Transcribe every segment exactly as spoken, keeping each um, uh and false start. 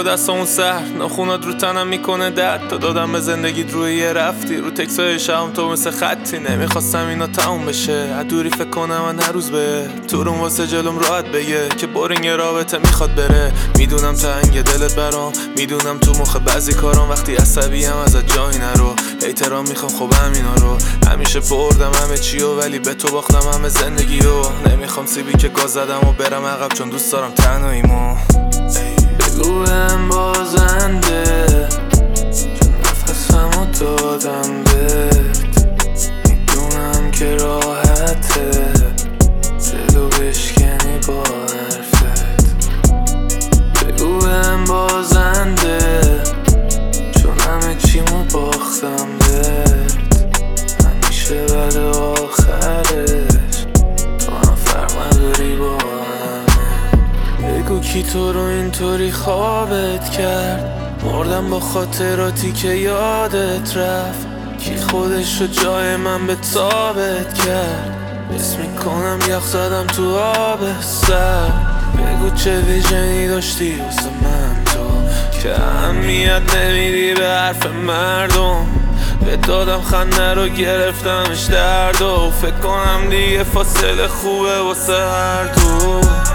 و دستامون سر ناخونات رو تنم میکنه درد. تا دادم به زندگیت روی یه رفتی رو تکسای شبم تو مثل خطی. نمیخواستم اینا تموم بشه از دوری فکر کنم من هر روز به تو روم واسه جلوم راحت بگه که برین یه رابطه میخواد بره. میدونم تنگ دلت برام، میدونم تو مخ بعضی کارام وقتی عصبیم ازت جایی نرو. احترام میخوام خب همینا رو، همیشه بردم همه چیو ولی به تو باختم همه زندگیو. نمیخوام سیبی که گاز زدم و برم عقب چون دوست دارم تنهاییمو. بگویم بازنده چون نفسمو دادم بهت، میدونم که راحته دلو بشکنی با حرفت. بگویم بازنده چون همه چیمو باختم بهت، همیشه بعد آخرش تو هم فرق نداری با همه. بگو کی تو رو اینطوری خوابت کرد، مردم با خاطراتی که یادت رفت. کی خودش رو جای من به تابت کرد، حس میکنم یخ زدم تو آب سر. بگو چه ویژنی داشتی واسه من تو که اهمیت نمیدی به حرف مردم. به دادم خنده رو گرفتمش درد و فکر کنم دیگه فاصله خوبه واسه هر دو.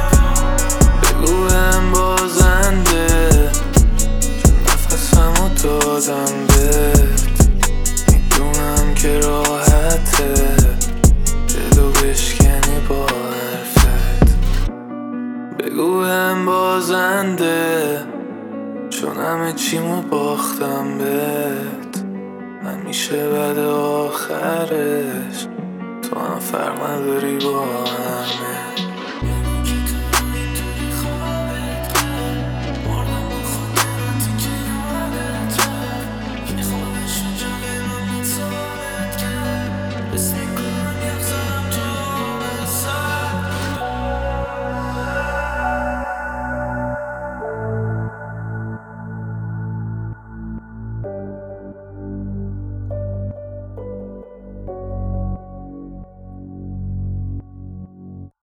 بگویم بازنده چون نفسمو دادم بهت، میدونم که راحته دلو بشکنی با حرفت. بگویم بازنده چون همه چیمو باختم بهت، همیشه بعد آخرش تو هم فرق نداری با همه.